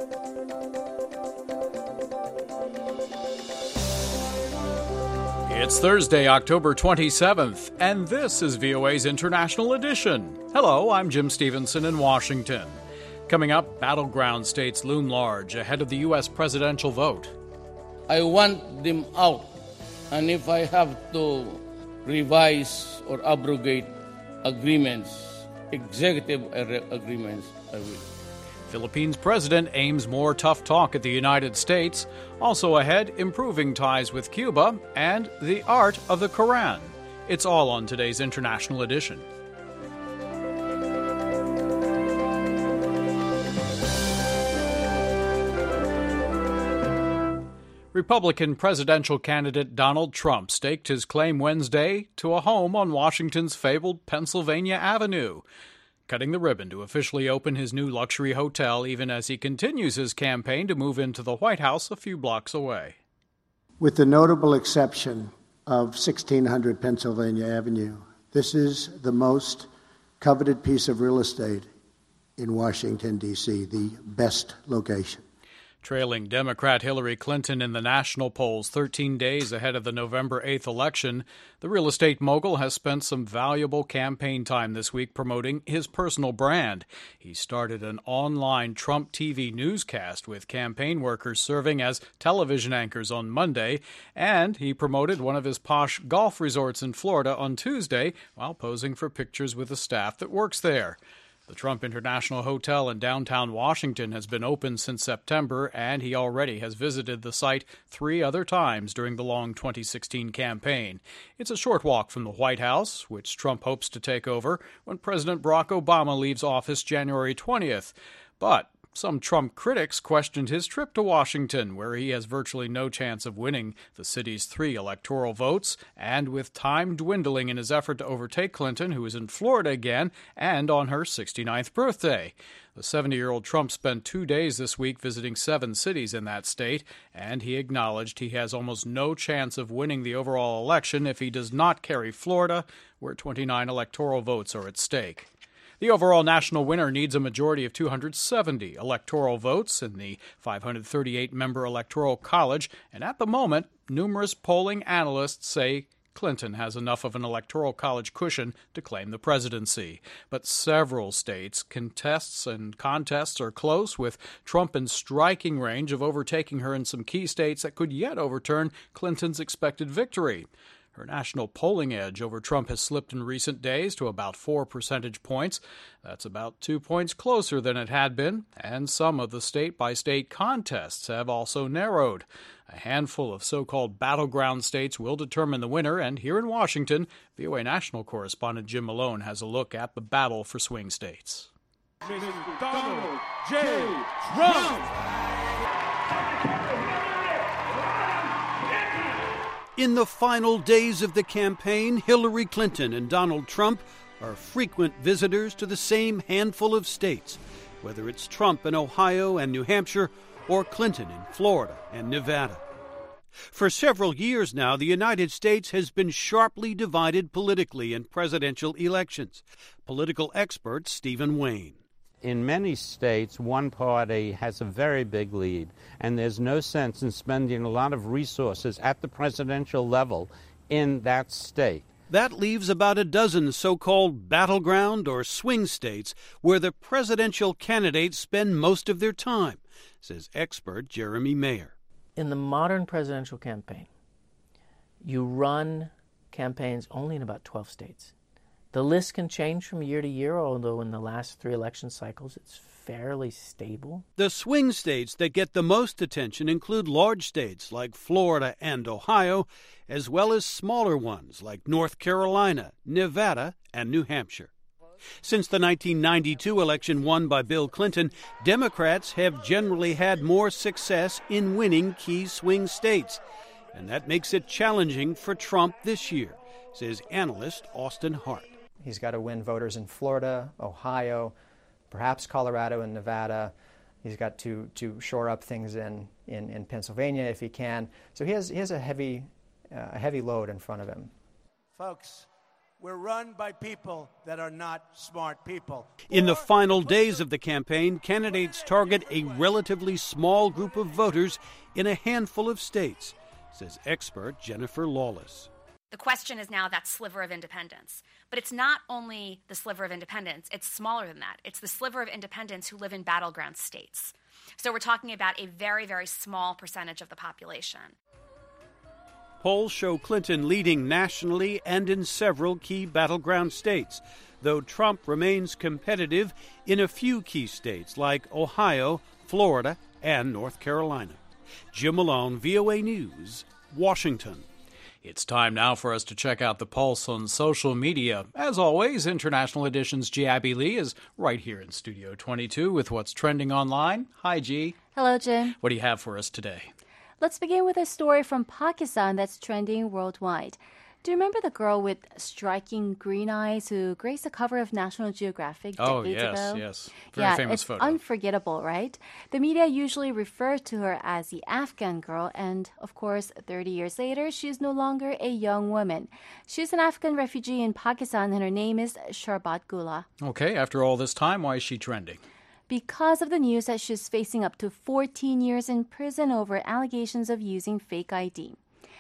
It's Thursday, October 27th, and this is VOA's International Edition. Hello, I'm Jim Stevenson in Washington. Coming up, battleground states loom large ahead of the U.S. presidential vote. I want them out, and if I have to revise or abrogate agreements, executive agreements, I will. Philippines president aims more tough talk at the United States. Also ahead, improving ties with Cuba and the art of the Quran. It's all on today's International Edition. Republican presidential candidate Donald Trump staked his claim Wednesday to a home on Washington's fabled Pennsylvania Avenue, cutting the ribbon to officially open his new luxury hotel even as he continues his campaign to move into the White House a few blocks away. With the notable exception of 1600 Pennsylvania Avenue, this is the most coveted piece of real estate in Washington, D.C., the best location. Trailing Democrat Hillary Clinton in the national polls 13 days ahead of the November 8th election, the real estate mogul has spent some valuable campaign time this week promoting his personal brand. He started an online Trump TV newscast with campaign workers serving as television anchors on Monday, and he promoted one of his posh golf resorts in Florida on Tuesday while posing for pictures with the staff that works there. The Trump International Hotel in downtown Washington has been open since September, and he already has visited the site 3 other times during the long 2016 campaign. It's a short walk from the White House, which Trump hopes to take over when President Barack Obama leaves office January 20th. But some Trump critics questioned his trip to Washington, where he has virtually no chance of winning the city's 3 electoral votes, and with time dwindling in his effort to overtake Clinton, who is in Florida again and on her 69th birthday. The 70-year-old Trump spent 2 days this week visiting 7 cities in that state, and he acknowledged he has almost no chance of winning the overall election if he does not carry Florida, where 29 electoral votes are at stake. The overall national winner needs a majority of 270 electoral votes in the 538-member Electoral College, and at the moment, numerous polling analysts say Clinton has enough of an Electoral College cushion to claim the presidency. But several states' contests are close, with Trump in striking range of overtaking her in some key states that could yet overturn Clinton's expected victory. Her national polling edge over Trump has slipped in recent days to about 4 percentage points. That's about 2 points closer than it had been, and some of the state-by-state contests have also narrowed. A handful of so-called battleground states will determine the winner, and here in Washington, VOA national correspondent Jim Malone has a look at the battle for swing states. Mr. Donald J. Trump! In the final days of the campaign, Hillary Clinton and Donald Trump are frequent visitors to the same handful of states, whether it's Trump in Ohio and New Hampshire or Clinton in Florida and Nevada. For several years now, the United States has been sharply divided politically in presidential elections. Political expert Stephen Wayne. In many states, one party has a very big lead, and there's no sense in spending a lot of resources at the presidential level in that state. That leaves about a dozen so-called battleground or swing states where the presidential candidates spend most of their time, says expert Jeremy Mayer. In the modern presidential campaign, you run campaigns only in about 12 states. The list can change from year to year, although in the last 3 election cycles it's fairly stable. The swing states that get the most attention include large states like Florida and Ohio, as well as smaller ones like North Carolina, Nevada, and New Hampshire. Since the 1992 election won by Bill Clinton, Democrats have generally had more success in winning key swing states, and that makes it challenging for Trump this year, says analyst Austin Hart. He's got to win voters in Florida, Ohio, perhaps Colorado and Nevada. He's got to shore up things in Pennsylvania if he can. So he has a heavy load in front of him. Folks, We're run by people that are not smart people. In the final days of the campaign, candidates target a relatively small group of voters in a handful of states, says expert Jennifer Lawless. The question is now that sliver of independents. But it's not only the sliver of independents, it's smaller than that. It's the sliver of independents who live in battleground states. So we're talking about a very, very small percentage of the population. Polls show Clinton leading nationally and in several key battleground states, though Trump remains competitive in a few key states like Ohio, Florida, and North Carolina. Jim Malone, VOA News, Washington. It's time now for us to check out the pulse on social media. As always, International Edition's G. Abby Lee is right here in Studio 22 with what's trending online. Hi, G. Hello, Jim. What do you have for us today? Let's begin with a story from Pakistan that's trending worldwide. Do you remember the girl with striking green eyes who graced the cover of National Geographic decades ago? Yes. Very famous photo. Unforgettable, right? The media usually refer to her as the Afghan girl, and of course, 30 years later, she's no longer a young woman. She's an Afghan refugee in Pakistan, and her name is Sharbat Gula. Okay, after all this time, why is she trending? Because of the news that she's facing up to 14 years in prison over allegations of using fake ID.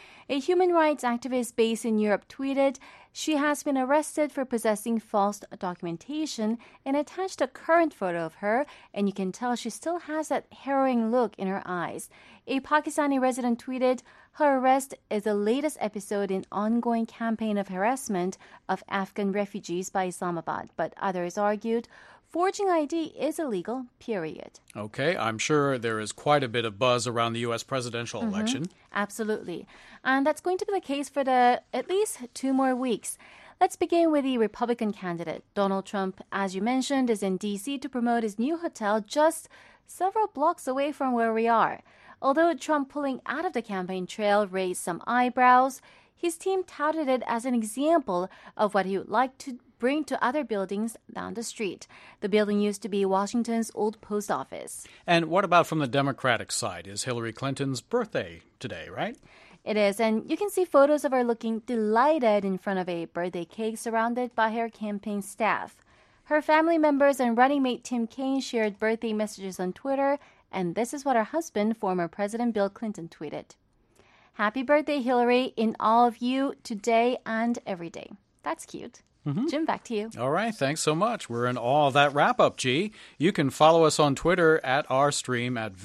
A human rights activist based in Europe tweeted, she has been arrested for possessing false documentation, and attached a current photo of her, and you can tell she still has that harrowing look in her eyes. A Pakistani resident tweeted, her arrest is the latest episode in ongoing campaign of harassment of Afghan refugees by Islamabad, but others argued, forging ID is illegal, period. Okay, I'm sure there is quite a bit of buzz around the U.S. presidential election. Absolutely. And that's going to be the case for at least 2 more weeks. Let's begin with the Republican candidate. Donald Trump, as you mentioned, is in D.C. to promote his new hotel just several blocks away from where we are. Although Trump pulling out of the campaign trail raised some eyebrows, his team touted it as an example of what he would like to bring to other buildings down the street. The building used to be Washington's old post office. And what about from the Democratic side? Is Hillary Clinton's birthday today, right? It is, and you can see photos of her looking delighted in front of a birthday cake surrounded by her campaign staff. Her family members and running mate Tim Kaine shared birthday messages on Twitter, and this is what her husband, former President Bill Clinton, tweeted. Happy birthday, Hillary, in all of you, today and every day. That's cute. Jim, back to you. All right, thanks so much. We're in awe of that wrap-up, G. You can follow us on Twitter at our stream at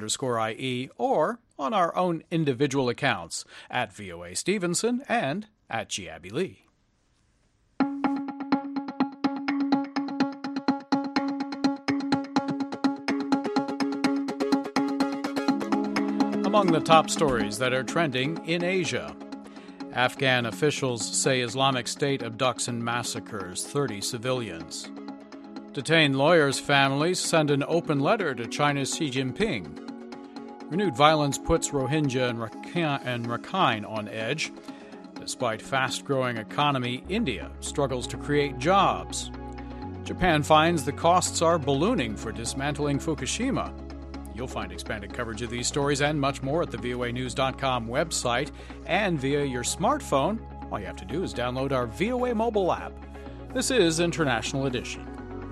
VOA_IE or on our own individual accounts at VOA Stevenson and at G. Abby Lee. Among the top stories that are trending in Asia. Afghan officials say Islamic State abducts and massacres 30 civilians. Detained lawyers' families send an open letter to China's Xi Jinping. Renewed violence puts Rohingya and Rakhine on edge. Despite fast-growing economy, India struggles to create jobs. Japan finds the costs are ballooning for dismantling Fukushima. You'll find expanded coverage of these stories and much more at the voanews.com website and via your smartphone. All you have to do is download our VOA mobile app. This is International Edition.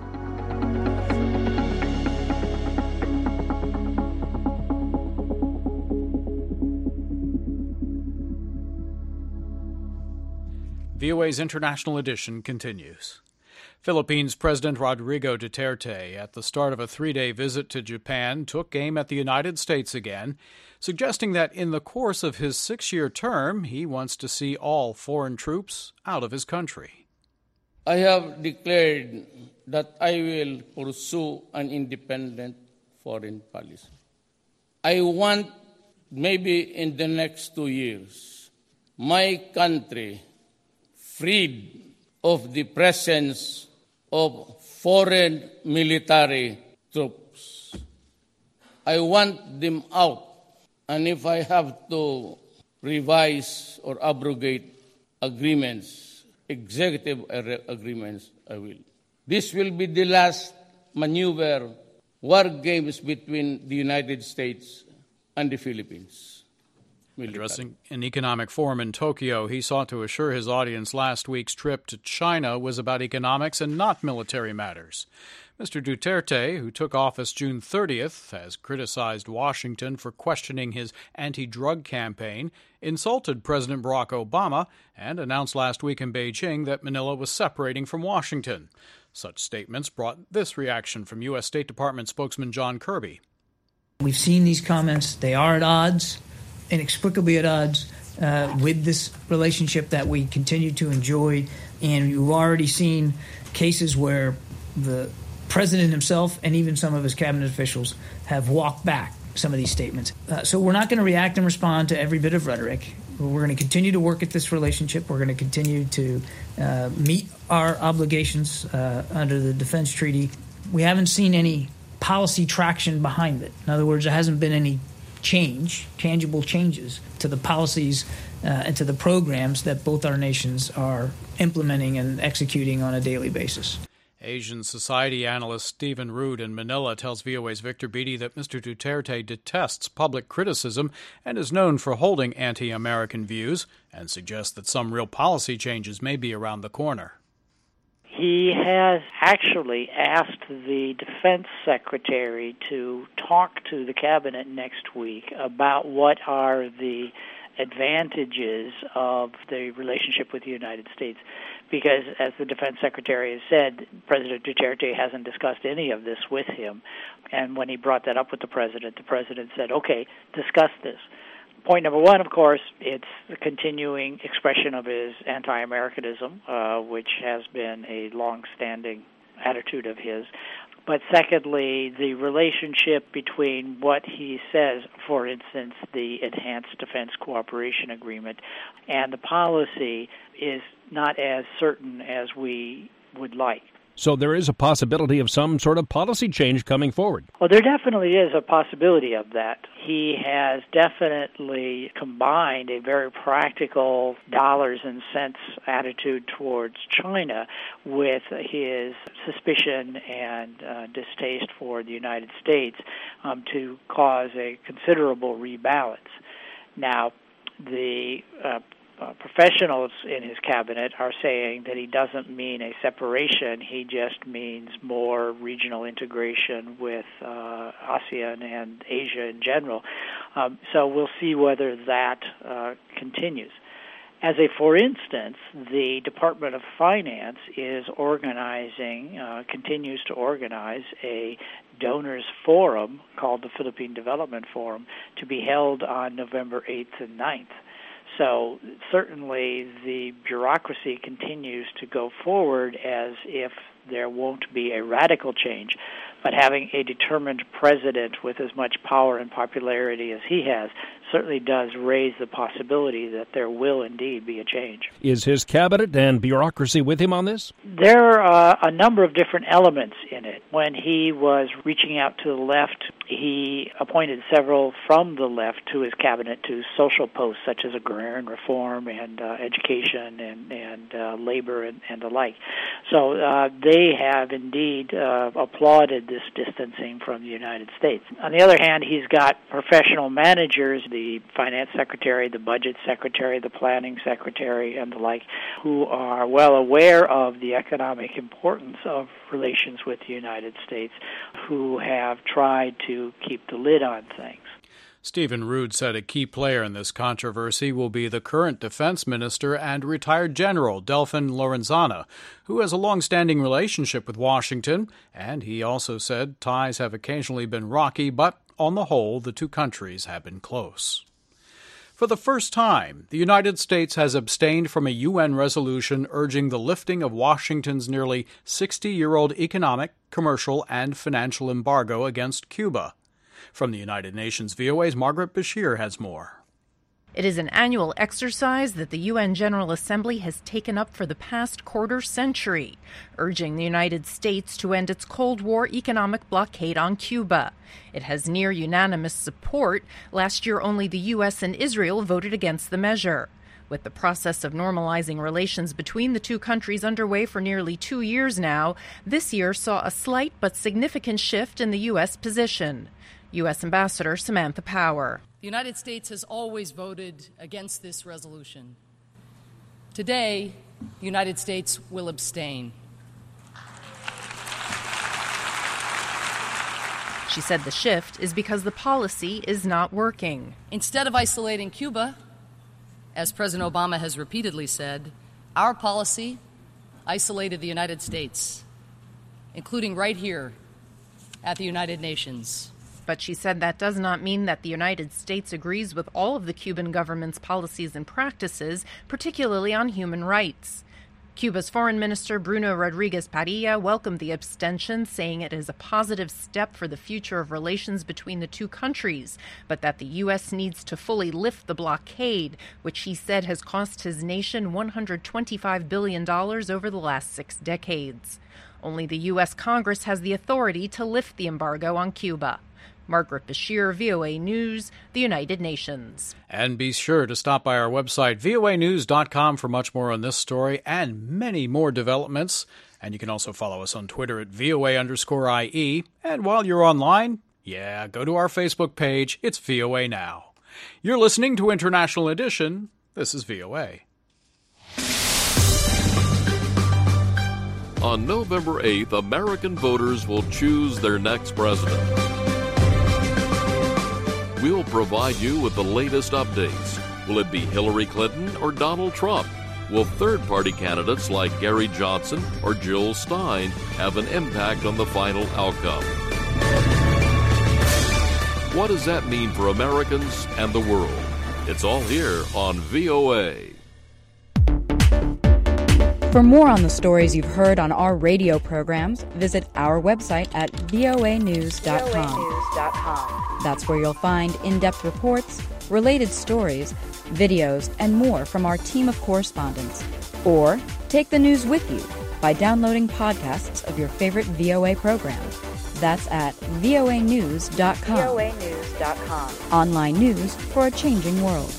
VOA's International Edition continues. Philippines President Rodrigo Duterte, at the start of a 3-day visit to Japan, took aim at the United States again, suggesting that in the course of his 6-year term, he wants to see all foreign troops out of his country. I have declared that I will pursue an independent foreign policy. I want, maybe in the next 2 years, my country freed of the presence of foreign military troops. I want them out, and if I have to revise or abrogate agreements, executive agreements, I will. This will be the last maneuver, war games between the United States and the Philippines. Addressing an economic forum in Tokyo, he sought to assure his audience last week's trip to China was about economics and not military matters. Mr. Duterte, who took office June 30th, has criticized Washington for questioning his anti-drug campaign, insulted President Barack Obama, and announced last week in Beijing that Manila was separating from Washington. Such statements brought this reaction from U.S. State Department spokesman John Kirby. We've seen these comments. They are at odds, inexplicably at odds, with this relationship that we continue to enjoy. And you've already seen cases where the president himself and even some of his cabinet officials have walked back some of these statements. So we're not going to react and respond to every bit of rhetoric. We're going to continue to work at this relationship. We're going to continue to meet our obligations under the Defense Treaty. We haven't seen any policy traction behind it. In other words, there hasn't been any tangible changes to the policies and to the programs that both our nations are implementing and executing on a daily basis. Asian Society analyst Stephen Rood in Manila tells VOA's Victor Beattie that Mr. Duterte detests public criticism and is known for holding anti-American views, and suggests that some real policy changes may be around the corner. He has actually asked the defense secretary to talk to the cabinet next week about what are the advantages of the relationship with the United States. Because, as the defense secretary has said, President Duterte hasn't discussed any of this with him. And when he brought that up with the president said, okay, discuss this. Point number one, of course, it's the continuing expression of his anti-Americanism, which has been a long-standing attitude of his. But secondly, the relationship between what he says, for instance, the Enhanced Defense Cooperation Agreement, and the policy is not as certain as we would like. So there is a possibility of some sort of policy change coming forward. Well, there definitely is a possibility of that. He has definitely combined a very practical dollars and cents attitude towards China with his suspicion and distaste for the United States to cause a considerable rebalance. Now, the professionals in his cabinet are saying that he doesn't mean a separation, he just means more regional integration with ASEAN and Asia in general. So we'll see whether that continues. As a for instance, the Department of Finance is continues to organize a donors forum called the Philippine Development Forum to be held on November 8th and 9th. So certainly the bureaucracy continues to go forward as if there won't be a radical change. But having a determined president with as much power and popularity as he has certainly does raise the possibility that there will indeed be a change. Is his cabinet and bureaucracy with him on this? There are a number of different elements in it. When he was reaching out to the left, he appointed several from the left to his cabinet to social posts such as agrarian reform and education and labor and the like. So they have indeed applauded this distancing from the United States. On the other hand, he's got professional managers, the finance secretary, the budget secretary, the planning secretary, and the like, who are well aware of the economic importance of relations with the United States, who have tried to keep the lid on things. Stephen Rood said a key player in this controversy will be the current defense minister and retired general, Delfin Lorenzana, who has a long-standing relationship with Washington, and he also said ties have occasionally been rocky, but on the whole, the two countries have been close. For the first time, the United States has abstained from a UN resolution urging the lifting of Washington's nearly 60-year-old economic, commercial, and financial embargo against Cuba. From the United Nations, VOA's Margaret Bashir has more. It is an annual exercise that the UN General Assembly has taken up for the past quarter century, urging the United States to end its Cold War economic blockade on Cuba. It has near unanimous support. Last year, only the U.S. and Israel voted against the measure. With the process of normalizing relations between the two countries underway for nearly 2 years now, this year saw a slight but significant shift in the U.S. position. U.S. Ambassador Samantha Power. The United States has always voted against this resolution. Today, the United States will abstain. She said the shift is because the policy is not working. Instead of isolating Cuba, as President Obama has repeatedly said, our policy isolated the United States, including right here at the United Nations. But she said that does not mean that the United States agrees with all of the Cuban government's policies and practices, particularly on human rights. Cuba's Foreign Minister Bruno Rodriguez Parilla welcomed the abstention, saying it is a positive step for the future of relations between the two countries, but that the U.S. needs to fully lift the blockade, which he said has cost his nation $125 billion over the last 6 decades. Only the U.S. Congress has the authority to lift the embargo on Cuba. Margaret Bashir, VOA News, the United Nations. And be sure to stop by our website, voanews.com, for much more on this story and many more developments. And you can also follow us on Twitter at VOA_IE. And while you're online, go to our Facebook page. It's VOA Now. You're listening to International Edition. This is VOA. On November 8th, American voters will choose their next president. We'll provide you with the latest updates. Will it be Hillary Clinton or Donald Trump? Will third-party candidates like Gary Johnson or Jill Stein have an impact on the final outcome? What does that mean for Americans and the world? It's all here on VOA. For more on the stories you've heard on our radio programs, visit our website at voanews.com. That's where you'll find in-depth reports, related stories, videos, and more from our team of correspondents. Or take the news with you by downloading podcasts of your favorite VOA program. That's at voanews.com. voanews.com. Online news for a changing world.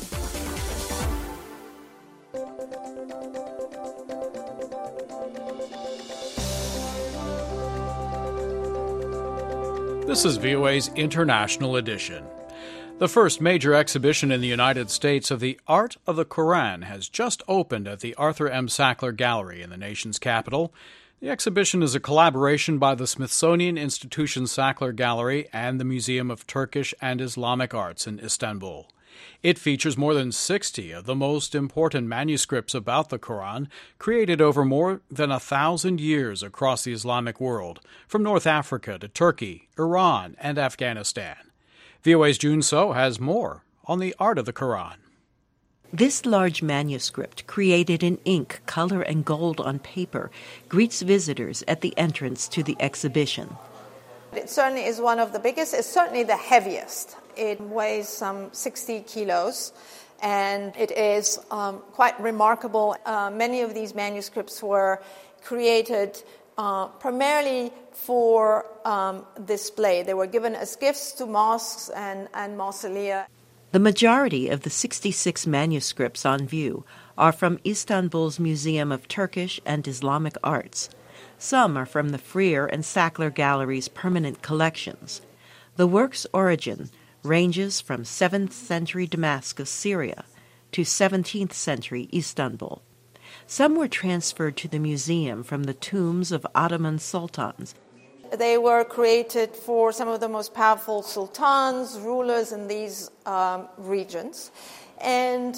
This is VOA's International Edition. The first major exhibition in the United States of the Art of the Quran has just opened at the Arthur M. Sackler Gallery in the nation's capital. The exhibition is a collaboration by the Smithsonian Institution Sackler Gallery and the Museum of Turkish and Islamic Arts in Istanbul. It features more than 60 of the most important manuscripts about the Quran, created over more than 1,000 years across the Islamic world, from North Africa to Turkey, Iran, and Afghanistan. VOA's June So has more on the art of the Quran. This large manuscript, created in ink, color, and gold on paper, greets visitors at the entrance to the exhibition. It certainly is one of the biggest. It's certainly the heaviest. It weighs some 60 kilos, and it is quite remarkable. Many of these manuscripts were created primarily for display. They were given as gifts to mosques and mausolea. The majority of the 66 manuscripts on view are from Istanbul's Museum of Turkish and Islamic Arts. Some are from the Freer and Sackler Gallery's permanent collections. The work's origin ranges from 7th century Damascus, Syria, to 17th century Istanbul. Some were transferred to the museum from the tombs of Ottoman sultans. They were created for some of the most powerful sultans, rulers in these regions. And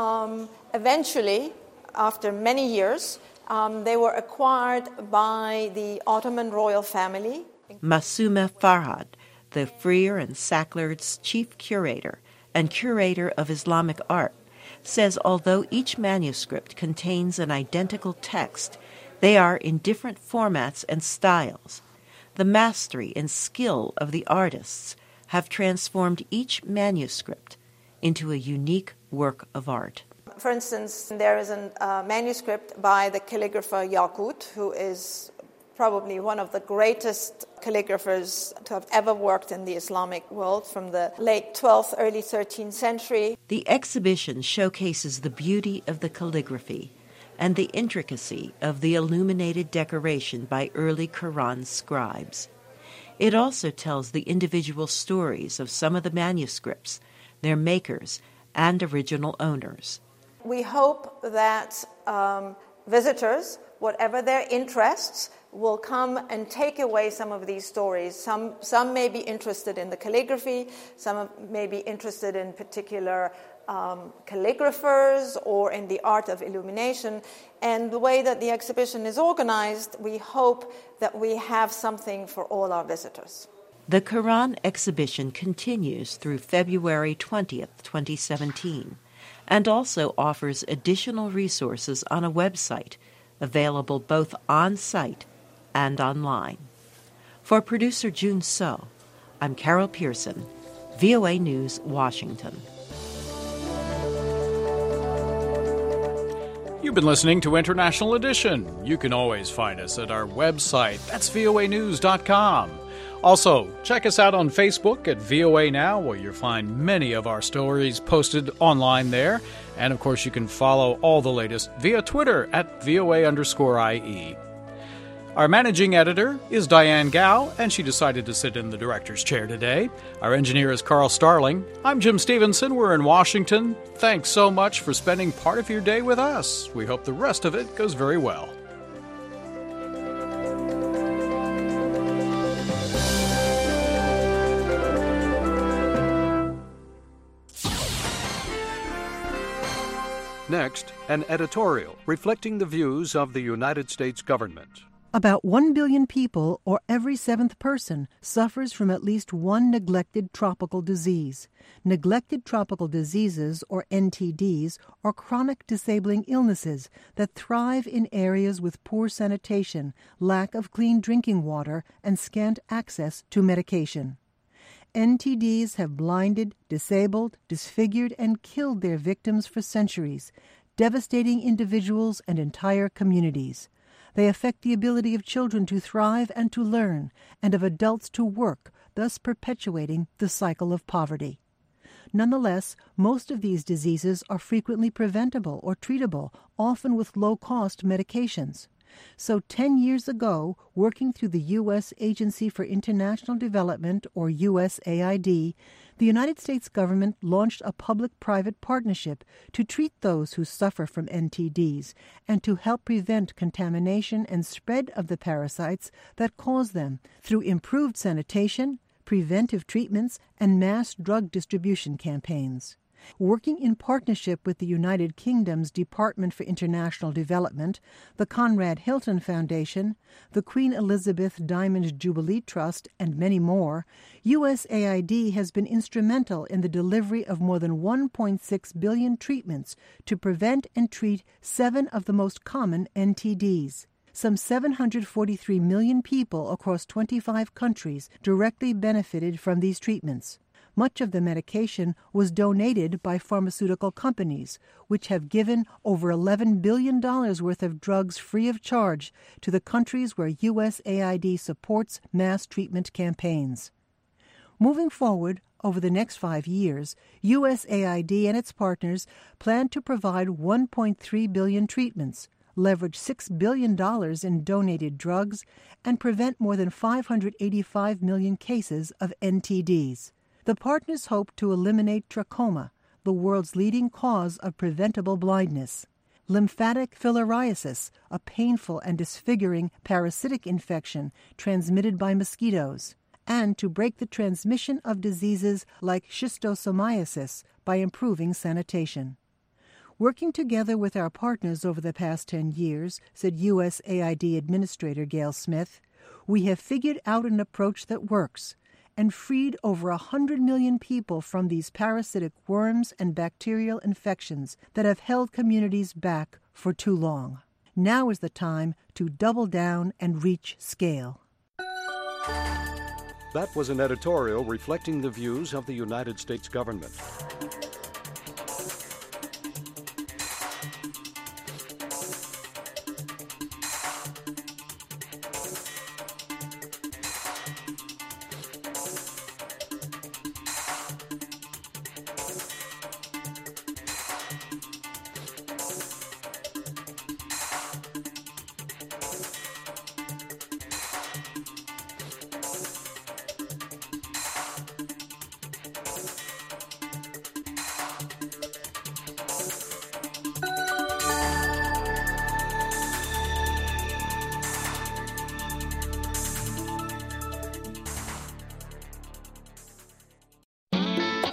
eventually, after many years, they were acquired by the Ottoman royal family. Masume Farhad, the Freer and Sackler's chief curator and curator of Islamic art, says although each manuscript contains an identical text, they are in different formats and styles. The mastery and skill of the artists have transformed each manuscript into a unique work of art. For instance, there is a manuscript by the calligrapher Yaqut, who is probably one of the greatest calligraphers to have ever worked in the Islamic world from the late 12th, early 13th century. The exhibition showcases the beauty of the calligraphy and the intricacy of the illuminated decoration by early Quran scribes. It also tells the individual stories of some of the manuscripts, their makers, and original owners. We hope that visitors, whatever their interests, will come and take away some of these stories. Some may be interested in the calligraphy, some may be interested in particular calligraphers or in the art of illumination. And the way that the exhibition is organized, we hope that we have something for all our visitors. The Quran exhibition continues through February 20th, 2017, and also offers additional resources on a website, available both on-site and online. For producer June So, I'm Carol Pearson, VOA News, Washington. You've been listening to International Edition. You can always find us at our website. That's voanews.com. Also, check us out on Facebook at VOA Now, where you'll find many of our stories posted online there. And, of course, you can follow all the latest via Twitter at VOA_IE. Our managing editor is Diane Gao, and she decided to sit in the director's chair today. Our engineer is Carl Starling. I'm Jim Stevenson. We're in Washington. Thanks so much for spending part of your day with us. We hope the rest of it goes very well. Next, an editorial reflecting the views of the United States government. About 1 billion people, or every seventh person, suffers from at least one neglected tropical disease. Neglected tropical diseases, or NTDs, are chronic disabling illnesses that thrive in areas with poor sanitation, lack of clean drinking water, and scant access to medication. NTDs have blinded, disabled, disfigured, and killed their victims for centuries, devastating individuals and entire communities. They affect the ability of children to thrive and to learn, and of adults to work, thus perpetuating the cycle of poverty. Nonetheless, most of these diseases are frequently preventable or treatable, often with low-cost medications. So 10 years ago, working through the U.S. Agency for International Development, or USAID, the United States government launched a public-private partnership to treat those who suffer from NTDs and to help prevent contamination and spread of the parasites that cause them through improved sanitation, preventive treatments, and mass drug distribution campaigns. Working in partnership with the United Kingdom's Department for International Development, the Conrad Hilton Foundation, the Queen Elizabeth Diamond Jubilee Trust, and many more, USAID has been instrumental in the delivery of more than 1.6 billion treatments to prevent and treat 7 of the most common NTDs. Some 743 million people across 25 countries directly benefited from these treatments. Much of the medication was donated by pharmaceutical companies, which have given over $11 billion worth of drugs free of charge to the countries where USAID supports mass treatment campaigns. Moving forward, over the next 5 years, USAID and its partners plan to provide 1.3 billion treatments, leverage $6 billion in donated drugs, and prevent more than 585 million cases of NTDs. The partners hope to eliminate trachoma, the world's leading cause of preventable blindness, lymphatic filariasis, a painful and disfiguring parasitic infection transmitted by mosquitoes, and to break the transmission of diseases like schistosomiasis by improving sanitation. Working together with our partners over the past 10 years, said USAID Administrator Gail Smith, we have figured out an approach that works and freed over 100 million people from these parasitic worms and bacterial infections that have held communities back for too long. Now is the time to double down and reach scale. That was an editorial reflecting the views of the United States government.